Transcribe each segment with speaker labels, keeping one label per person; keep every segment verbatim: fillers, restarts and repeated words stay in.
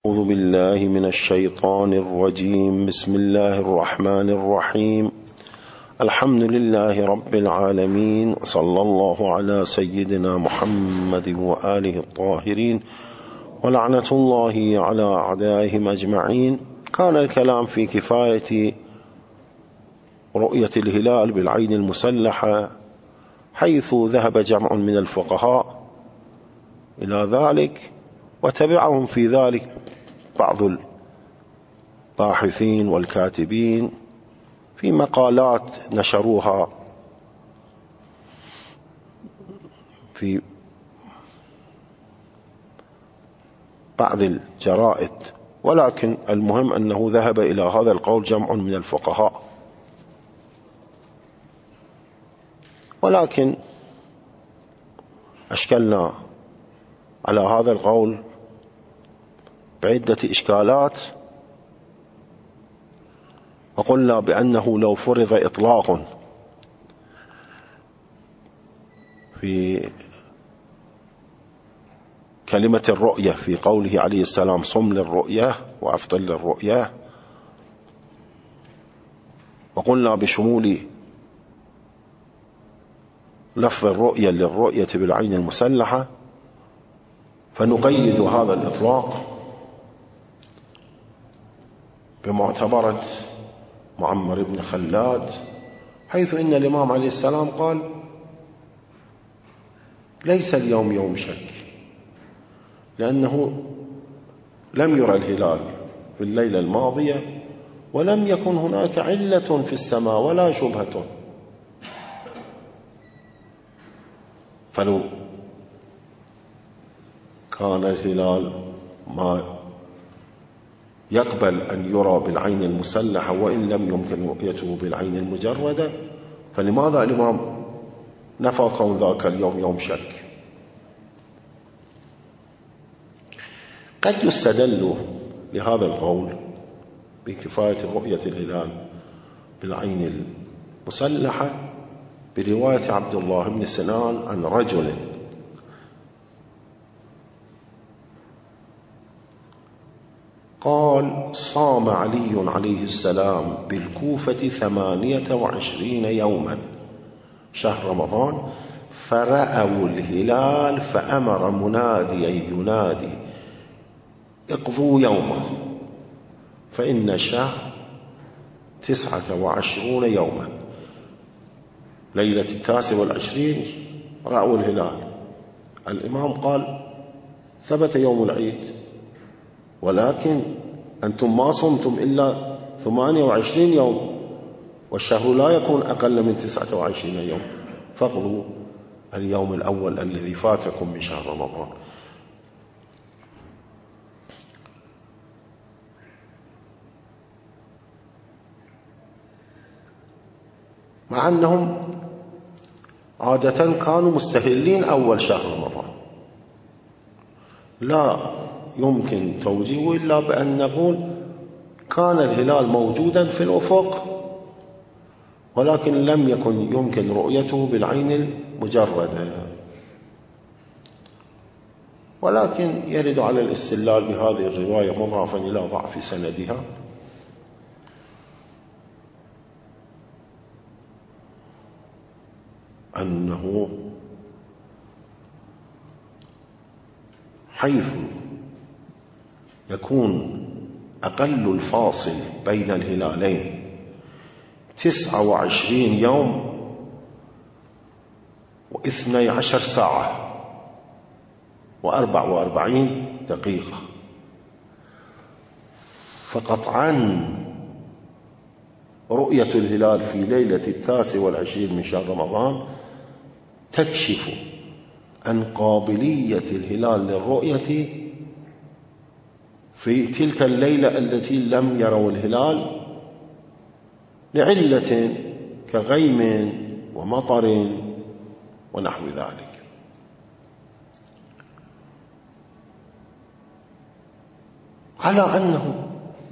Speaker 1: أعوذ بالله من الشيطان الرجيم. بسم الله الرحمن الرحيم. الحمد لله رب العالمين، وصلى الله على سيدنا محمد وآله الطاهرين، ولعنة الله على أعدائهم أجمعين. كان الكلام في كفاية رؤية الهلال بالعين المسلحة، حيث ذهب جمع من الفقهاء إلى ذلك، وتبعهم في ذلك بعض الباحثين والكاتبين في مقالات نشروها في بعض الجرائد، ولكن المهم أنه ذهب إلى هذا القول جمع من الفقهاء. ولكن أشكلنا على هذا القول بعدة إشكالات، وقلنا بأنه لو فرض إطلاق في كلمة الرؤية في قوله عليه السلام صم للرؤية وأفطر للرؤية، وقلنا بشمول لفظ الرؤية للرؤية بالعين المسلحة، فنقيد هذا الإطلاق بمعتبرة معمر بن خلاد، حيث إن الإمام عليه السلام قال ليس اليوم يوم شك، لأنه لم يرى الهلال في الليلة الماضية، ولم يكن هناك علة في السماء ولا شبهة. فلو كان الهلال ما يقبل أن يرى بالعين المسلحة وإن لم يمكن رؤيته بالعين المجردة، فلماذا الإمام نفى كون ذاك اليوم يوم شك؟ قد يستدل لهذا القول بكفاية رؤية الهلال بالعين المسلحة برواية عبد الله بن سنان عن رجل قال صام علي عليه السلام بالكوفة ثمانية وعشرين يوما شهر رمضان، فرأوا الهلال فأمر مناديا ينادي اقضوا يومه، فإن الشهر تسعة وعشرون يوما. ليلة التاسع والعشرين رأوا الهلال، الإمام قال ثبت يوم العيد، ولكن أنتم ما صمتم إلا ثمانية وعشرين يوم، والشهر لا يكون أقل من تسعة وعشرين يوم، فاقضوا اليوم الأول الذي فاتكم من شهر رمضان. مع أنهم عادة كانوا مستهلين أول شهر رمضان، لا يمكن توجيهه إلا بأن نقول كان الهلال موجودا في الأفق، ولكن لم يكن يمكن رؤيته بالعين المجردة. ولكن يرد على الاستدلال بهذه الرواية مضافا إلى ضعف سندها أنه حيث يكون أقل الفاصل بين الهلالين تسعة وعشرين يوم واثني عشر ساعة وأربع وأربعين دقيقة، فقطعا رؤية الهلال في ليلة التاسع والعشرين من شهر رمضان تكشف عن قابلية الهلال للرؤية في تلك الليلة التي لم يروا الهلال لعلة كغيم ومطر ونحو ذلك. على أنه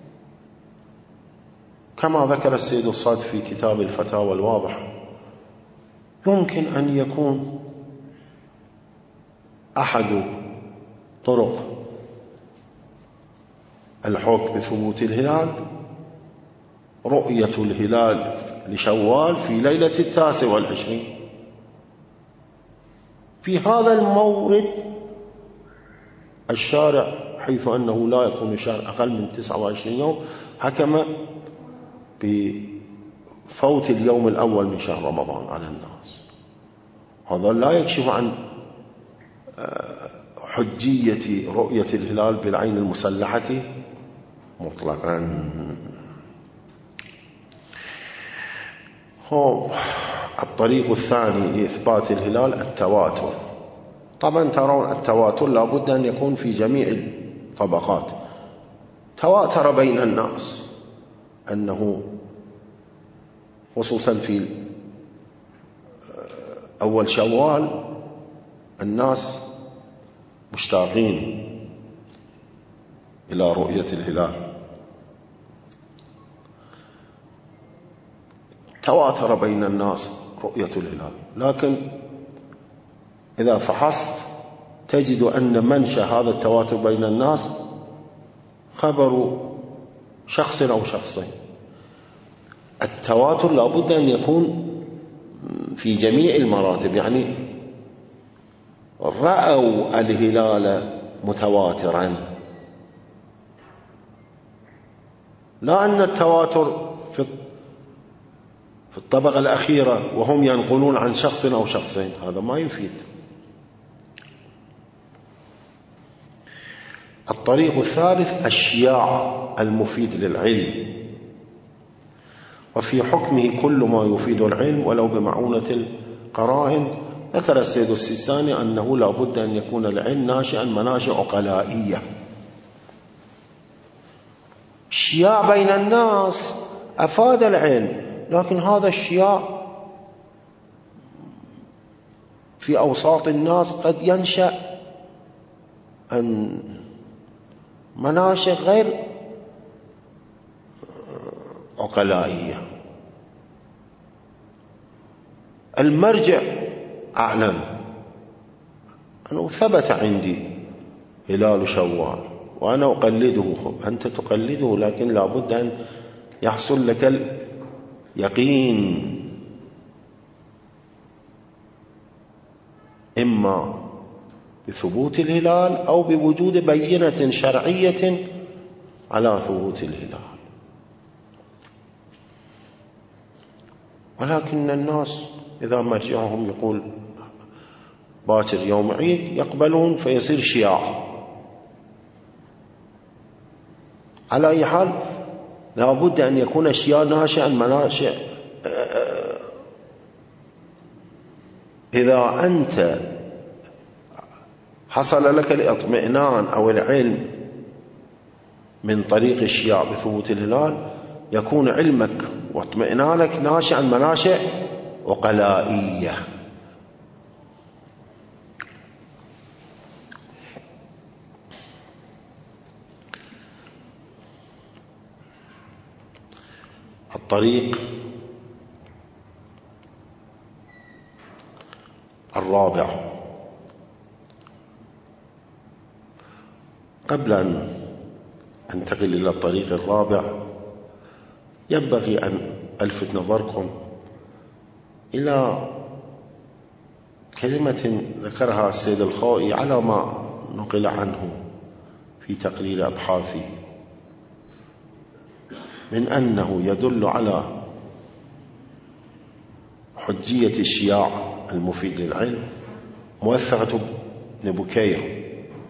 Speaker 1: كما ذكر السيد الصادق في كتاب الفتاوى الواضح، يمكن أن يكون أحد طرق الحكم بثبوت الهلال رؤية الهلال لشوال في ليلة التاسع والعشرين. في هذا المورد الشارع حيث أنه لا يكون الشهر أقل من تسعة وعشرين يوم حكم بفوت اليوم الأول من شهر رمضان على الناس. هذا لا يكشف عن حجية رؤية الهلال بالعين المسلحة مطلقا. الطريق الثاني لإثبات الهلال التواتر. طبعا ترون التواتر لا بد أن يكون في جميع الطبقات. تواتر بين الناس أنه خصوصا في أول شوال الناس مشتاقين إلى رؤية الهلال. تواتر بين الناس رؤية الهلال، لكن إذا فحصت تجد أن منشأ هذا التواتر بين الناس خبر شخص أو شخصين. التواتر لابد أن يكون في جميع المراتب، يعني رأوا الهلال متواترا، لا أن التواتر في الطبقة الأخيرة وهم ينقلون عن شخص أو شخصين، هذا ما يفيد. الطريق الثالث الشياع المفيد للعلم، وفي حكمه كل ما يفيد العلم ولو بمعونة القرائن. ذكر السيد السيستاني أنه لا بد أن يكون العلم ناشئا مناشئ عقلائية. الشياع بين الناس أفاد العلم، لكن هذا الشياع في أوساط الناس قد ينشأ عن مناشئ غير عقلائية. المرجع أعلم أنه ثبت عندي هلال شوال وأنا أقلده، أنت تقلده، لكن لا بد أن يحصل لك اليقين، إما بثبوت الهلال أو بوجود بينة شرعية على ثبوت الهلال. ولكن الناس إذا مرجعهم يقول باكر يوم عيد يقبلون فيصير شياع. على أي حال لا بد أن يكون الشياع ناشئا مناشئ. إذا أنت حصل لك الاطمئنان أو العلم من طريق الشياع بثبوت الهلال، يكون علمك واطمئنانك ناشئا مناشئ عقلائية. الطريق الرابع. قبل أن أنتقل إلى الطريق الرابع ينبغي أن ألفت نظركم إلى كلمة ذكرها السيد الخوئي على ما نقل عنه في تقرير أبحاثه، من أنه يدل على حجية الشياع المفيد للعلم موثقة ابن بكير.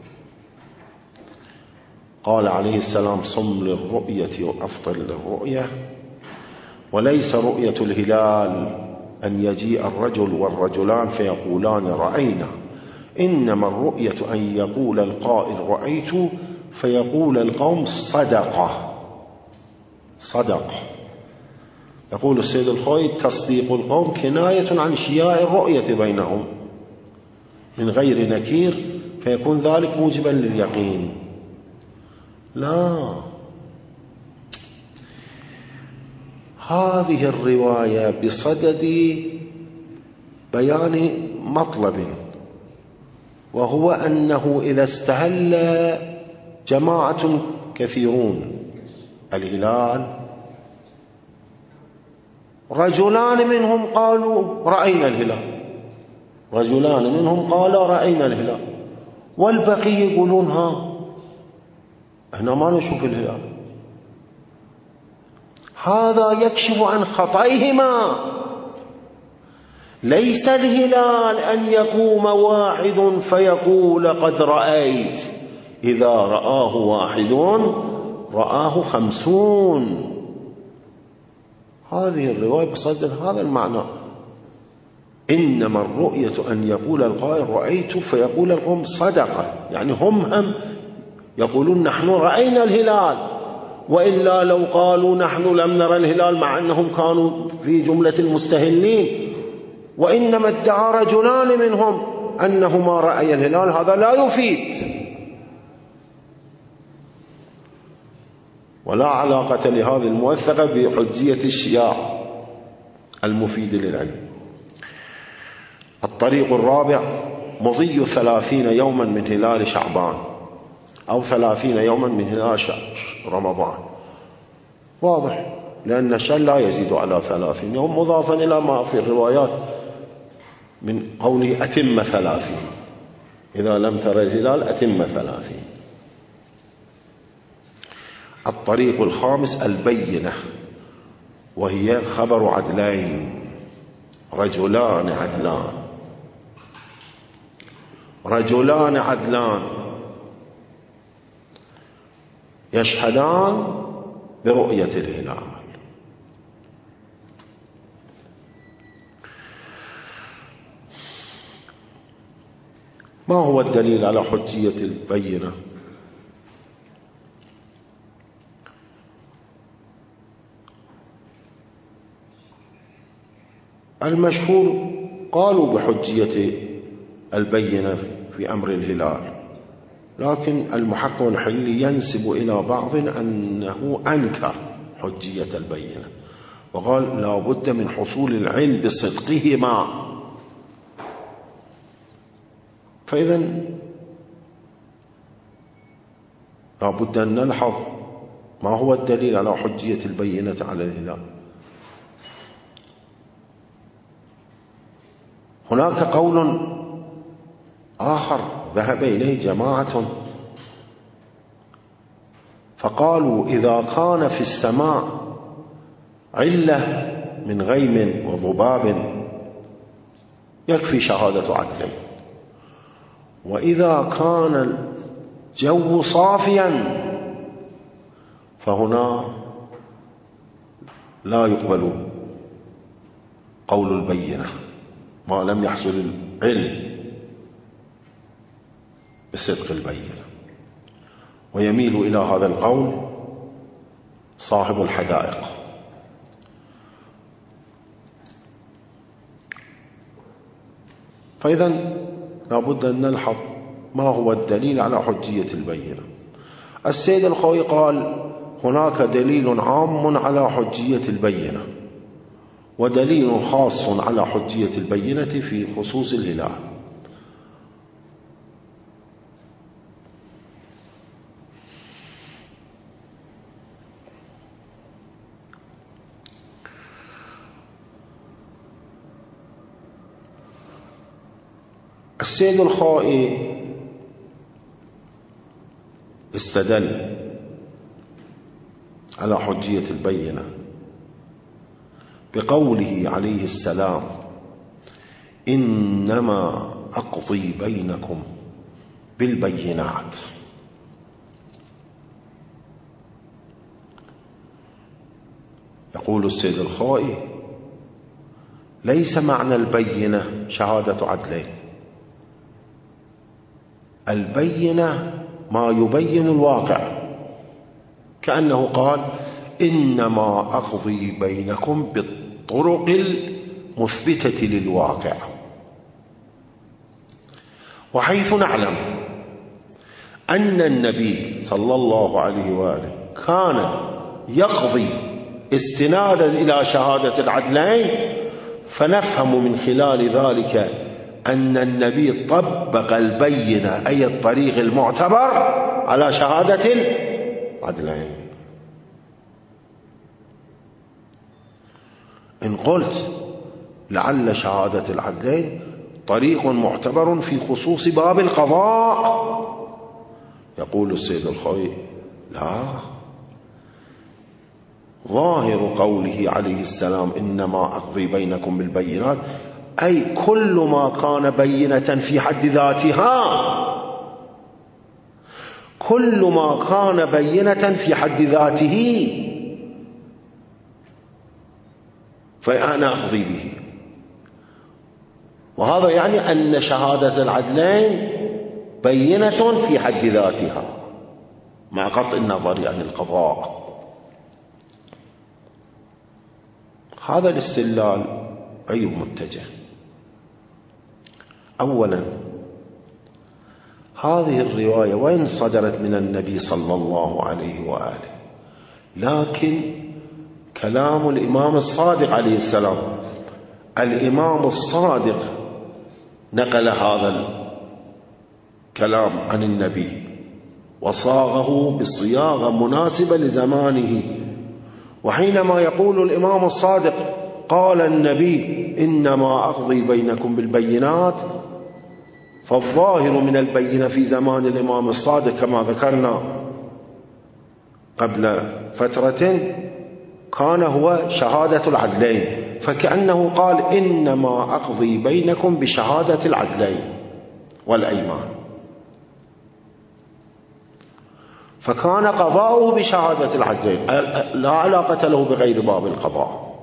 Speaker 1: قال عليه السلام: صم للرؤية وأفطر للرؤية، وليس رؤية الهلال أن يجيء الرجل والرجلان فيقولان رأينا، إنما الرؤية أن يقول القائل رأيت فيقول القوم صدقه صدق. يقول السيد الخوئي: تصديق القوم كناية عن شياع الرؤية بينهم من غير نكير، فيكون ذلك موجبا لليقين. لا، هذه الرواية بصدد بيان مطلب، وهو أنه إذا استهل جماعة كثيرون الهلال، رجلان منهم قالوا رأينا الهلال، رجلان منهم قالوا رأينا الهلال، والبقية يقولون ها احنا ما نشوف الهلال. هذا يكشف عن خطئهما. ليس الهلال أن يقوم واحد فيقول قد رأيت، إذا رآه واحد رآه خمسون. هذه الرواية بصدد هذا المعنى. إنما الرؤية أن يقول القائل رأيت فيقول القوم صدقة، يعني هم هم يقولون نحن رأينا الهلال، وإلا لو قالوا نحن لم نرى الهلال مع أنهم كانوا في جملة المستهلين، وإنما ادعى رجلان منهم أنهما رأي الهلال، هذا لا يفيد ولا علاقة لهذه الموثقة بحجية الشياع المفيد للعلم. الطريق الرابع مضي ثلاثين يوما من هلال شعبان، أو ثلاثين يوما من هلال رمضان. واضح، لأن الشهر لا يزيد على ثلاثين يوم، مضافا إلى ما في الروايات من قوله أتم ثلاثين، إذا لم تر الهلال أتم ثلاثين. الطريق الخامس البينة، وهي خبر عدلين، رجلان عدلان، رجلان عدلان يشهدان برؤية الهلال. ما هو الدليل على حجية البينة؟ المشهور قالوا بحجية البينة في أمر الهلال، لكن المحقق الحلي ينسب إلى بعض أنه أنكر حجية البينة، وقال لا بد من حصول العلم بصدقهما. فإذا لا بد أن نلحظ ما هو الدليل على حجية البينة على الهلال. هناك قول آخر ذهب إليه جماعة فقالوا إذا كان في السماء علة من غيم وضباب يكفي شهادة عدلين، وإذا كان الجو صافيا فهنا لا يقبل قول البينة ما لم يحصل العلم بصدق البينة. ويميل إلى هذا القول صاحب الحدائق. فإذا لابد أن نلحظ ما هو الدليل على حجية البينة. السيد الخوي قال هناك دليل عام على حجية البينة، ودليل خاص على حجية البينة في خصوص الهلال. السيد الخوئي استدل على حجية البينة بقوله عليه السلام إنما أقضي بينكم بالبينات. يقول السيد الخوئي ليس معنى البينة شهادة عدلين، البينة ما يبين الواقع، كأنه قال إنما أقضي بينكم بالطرق المثبتة للواقع. وحيث نعلم أن النبي صلى الله عليه وآله كان يقضي استنادا إلى شهادة العدلين، فنفهم من خلال ذلك أن النبي طبق البينة أي الطريق المعتبر على شهادة عدلين. إن قلت لعل شهادة العدلين طريق معتبر في خصوص باب القضاء، يقول السيد الخوئي: لا، ظاهر قوله عليه السلام: إنما أقضي بينكم بالبينات، أي كل ما كان بينة في حد ذاتها، كل ما كان بينة في حد ذاته فأنا أقضي به. وهذا يعني أن شهادة العدلين بينة في حد ذاتها مع قطع النظر عن القضاء. هذا الاستدلال أي متجه. أولا، هذه الرواية وإن صدرت من النبي صلى الله عليه وآله، لكن كلام الإمام الصادق عليه السلام، الإمام الصادق نقل هذا الكلام عن النبي وصاغه بصياغة مناسبة لزمانه. وحينما يقول الإمام الصادق قال النبي: إنما أقضي بينكم بالبينات، فالظاهر من البينة في زمان الإمام الصادق كما ذكرنا قبل فترة كان هو شهادة العدلين، فكأنه قال: إنما أقضي بينكم بشهادة العدلين والأيمان، فكان قضاؤه بشهادة العدلين، لا علاقة له بغير باب القضاء.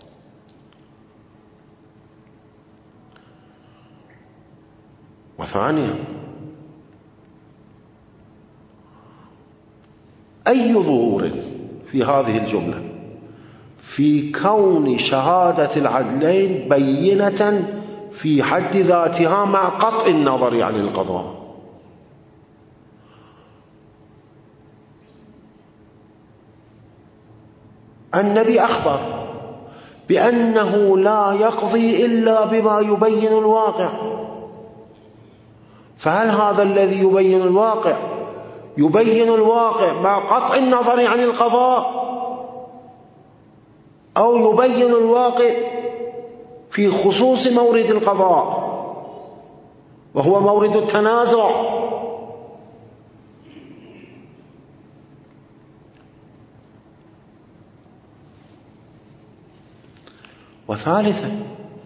Speaker 1: وثانيا، أي ظهور في هذه الجملة في كون شهادة العدلين بينة في حد ذاتها مع قطع النظر عن القضاء؟ النبي أخبر بأنه لا يقضي إلا بما يبين الواقع، فهل هذا الذي يبين الواقع يبين الواقع مع قطع النظر عن القضاء، أو يبين الواقع في خصوص مورد القضاء وهو مورد التنازع؟ وثالثا،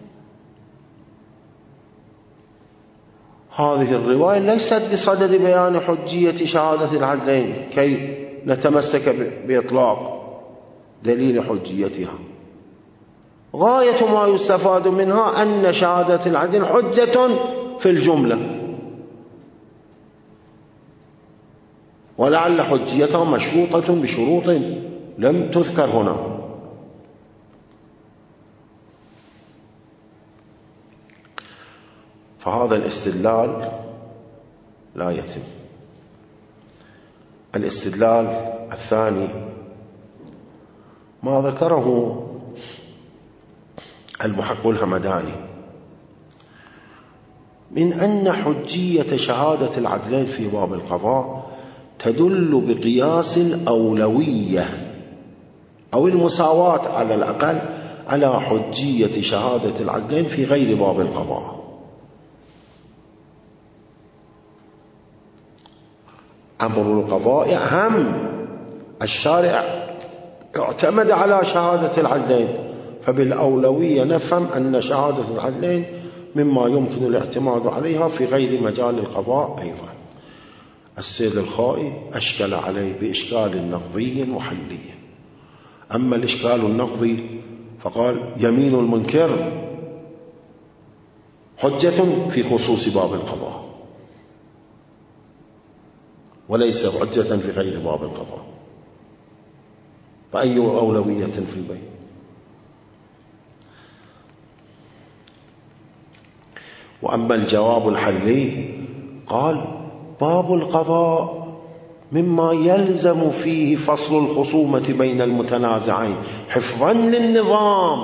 Speaker 1: هذه الرواية ليست بصدد بيان حجية شهادة العدلين كي نتمسك بإطلاق دليل حجيتها. غاية ما يستفاد منها أن شهادة العدل حجة في الجملة، ولعل حجيتها مشروطة بشروط لم تذكر هنا. فهذا الاستدلال لا يتم. الاستدلال الثاني ما ذكره المحقق الهمداني من أن حجية شهادة العدلين في باب القضاء تدل بقياس الأولوية أو المساواة على الأقل على حجية شهادة العدلين في غير باب القضاء. أمر القضاء أهم، الشارع اعتمد على شهادة العدلين، فبالأولوية نفهم أن شهادة العدلين مما يمكن الاعتماد عليها في غير مجال القضاء أيضا. السيد الخوئي أشكل عليه بإشكال نقضي محلي. أما الإشكال النقضي فقال: يمين المنكر حجة في خصوص باب القضاء وليس حجة في غير باب القضاء، فأي أولوية في البين؟ وأما الجواب الحلي قال: باب القضاء مما يلزم فيه فصل الخصومة بين المتنازعين حفظا للنظام،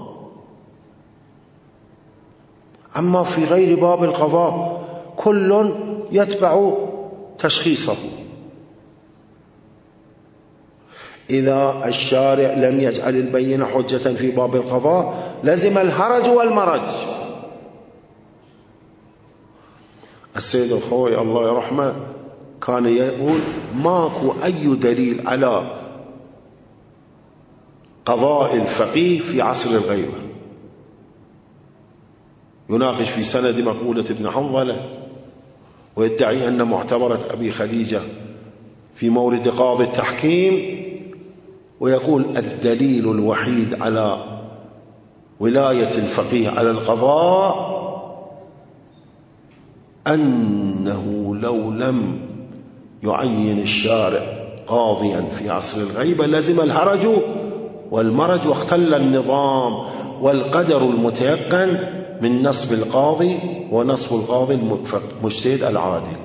Speaker 1: أما في غير باب القضاء كل يتبع تشخيصه. إذا الشارع لم يجعل البينة حجة في باب القضاء لزم الهرج والمرج. السيد الخوئي الله يرحمه كان يقول ماكو أي دليل على قضاء الفقيه في عصر الغيبة، يناقش في سند مقولة ابن حنظلة ويدعي أن معتبرة أبي خديجة في مورد قاضي التحكيم، ويقول الدليل الوحيد على ولاية الفقيه على القضاء أنه لو لم يعين الشارع قاضيا في عصر الغيبة لزم الهرج والمرج واختل النظام والقدر المتيقن من نصب القاضي ونصب القاضي المجتهد العادل.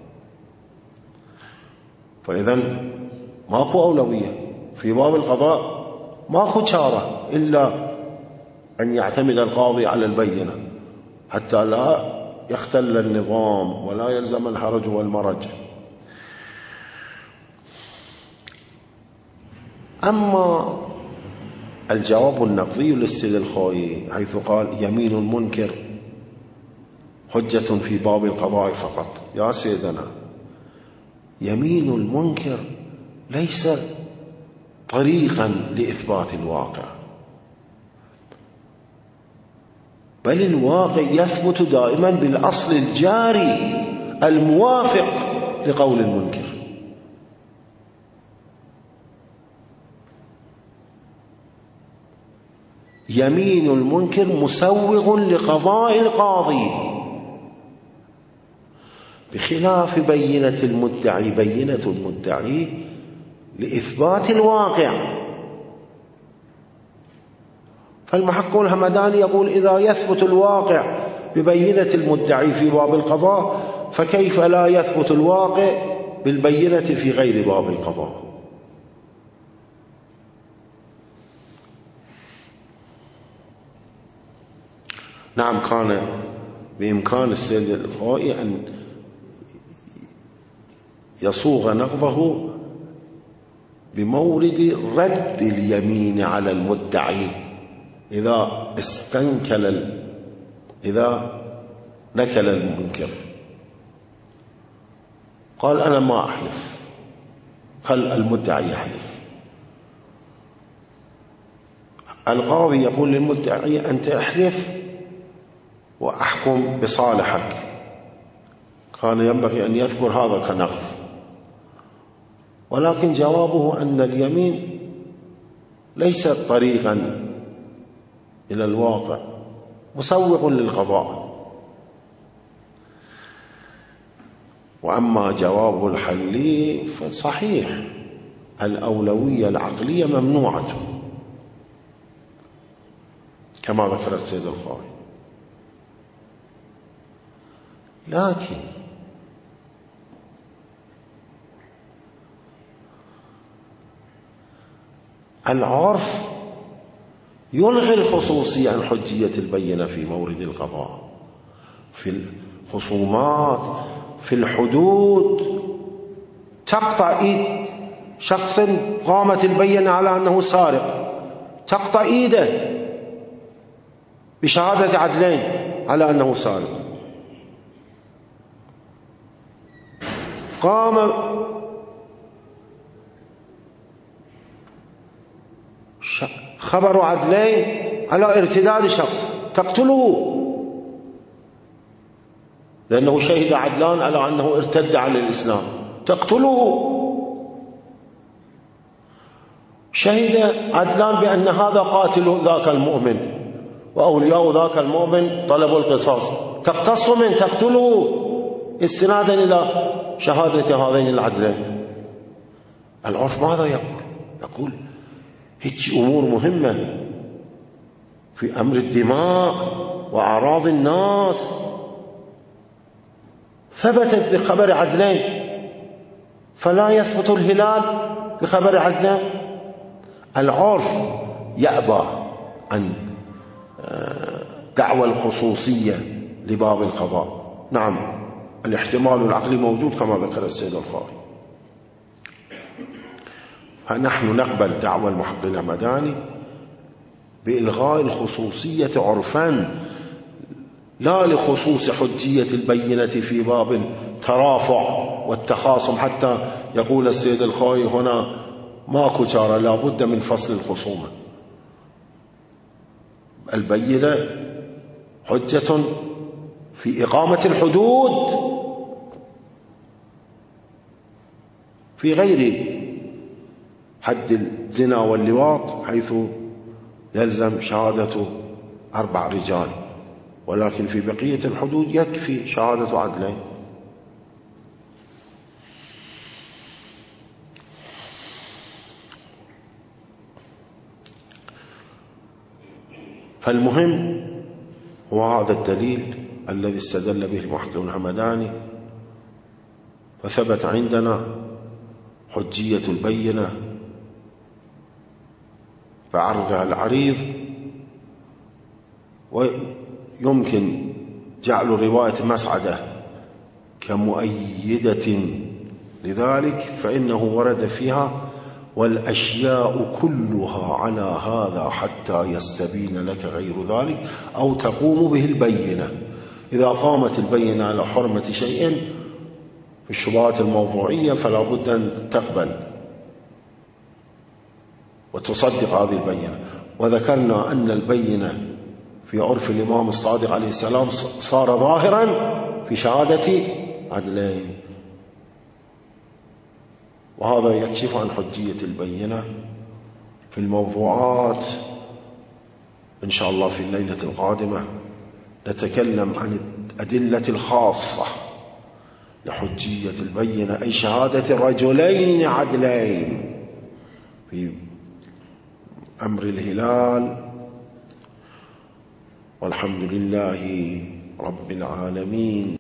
Speaker 1: فإذا ماكو أولوية في باب القضاء، ماكو شارة إلا أن يعتمد القاضي على البينة حتى لا يختل النظام ولا يلزم الهرج والمرج. أما الجواب النقضي للسيد الخوئي حيث قال يمين المنكر حجة في باب القضاء فقط، يا سيدنا يمين المنكر ليس طريقا لإثبات الواقع، بل الواقع يثبت دائما بالأصل الجاري الموافق لقول المنكر. يمين المنكر مسوغ لقضاء القاضي، بخلاف بينة المدعي. بينة المدعي لإثبات الواقع. فالمحقق الهمداني يقول إذا يثبت الواقع ببينة المدعي في باب القضاء فكيف لا يثبت الواقع بالبينة في غير باب القضاء؟ نعم، كان بإمكان السيد الخوئي أن يصوغ نقضه بمورد رد اليمين على المدعي إذا استنكل ال... إذا نكل المنكر، قال أنا ما أحلف، خل المدعي يحلف. القاضي يقول للمدعي أنت احلف وأحكم بصالحك، كان ينبغي أن يذكر هذا كنقض، ولكن جوابه أن اليمين ليست طريقا إلى الواقع، مسوغ للقضاء. وأما جوابه الحلي فصحيح الأولوية العقلية ممنوعة كما ذكر السيد الخوئي، لكن العرف يلغي الخصوصية عن حجية البينة في مورد القضاء، في الخصومات، في الحدود. تقطع إيد شخص قامت البينة على أنه سارق، تقطع إيده بشهادة عدلين على أنه سارق. قام خبر عدلين على ارتداد شخص، تقتله لأنه شهد عدلان على أنه ارتد عن الإسلام، تقتله. شهد عدلان بأن هذا قاتل ذاك المؤمن وأولياء ذاك المؤمن طلبوا القصاص، تقتص من تقتله استنادا إلى شهادة هذين العدلين. العرف ماذا يقول؟ يقول هيك أمور مهمة في أمر الدماء وأعراض الناس ثبتت بخبر عدلين، فلا يثبت الهلال بخبر عدلين. العرف يأبى عن دعوى الخصوصية لباب القضاء. نعم، الاحتمال العقلي موجود كما ذكر السيد الخوئي. فنحن نقبل دعوى المحقق الهمداني بإلغاء الخصوصية عرفا، لا لخصوص حجية البينة في باب الترافع والتخاصم، حتى يقول السيد الخوئي هنا ماكو چارة، لا بد من فصل الخصومة. البينة حجة في إقامة الحدود في غير حد الزنا واللواط، حيث يلزم شهادة أربع رجال، ولكن في بقية الحدود يكفي شهادة عدلين. فالمهم هو هذا الدليل الذي استدل به المحقق الهمداني، فثبت عندنا حجية البينة فعرضها العريض، ويمكن جعل رواية مسعدة كمؤيدة لذلك، فإنه ورد فيها والأشياء كلها على هذا حتى يستبين لك غير ذلك أو تقوم به البينة. إذا قامت البينة على حرمة شيء في الشبهات الموضوعية فلا بد أن تقبل وتصدق هذه البينة. وذكرنا أن البينة في عرف الإمام الصادق عليه السلام صار ظاهرا في شهادة عدلين، وهذا يكشف عن حجية البينة. في الموضوعات إن شاء الله في الليلة القادمة نتكلم عن الأدلة الخاصة لحجية البينة، أي شهادة رجلين عدلين في أمر الهلال. والحمد لله رب العالمين.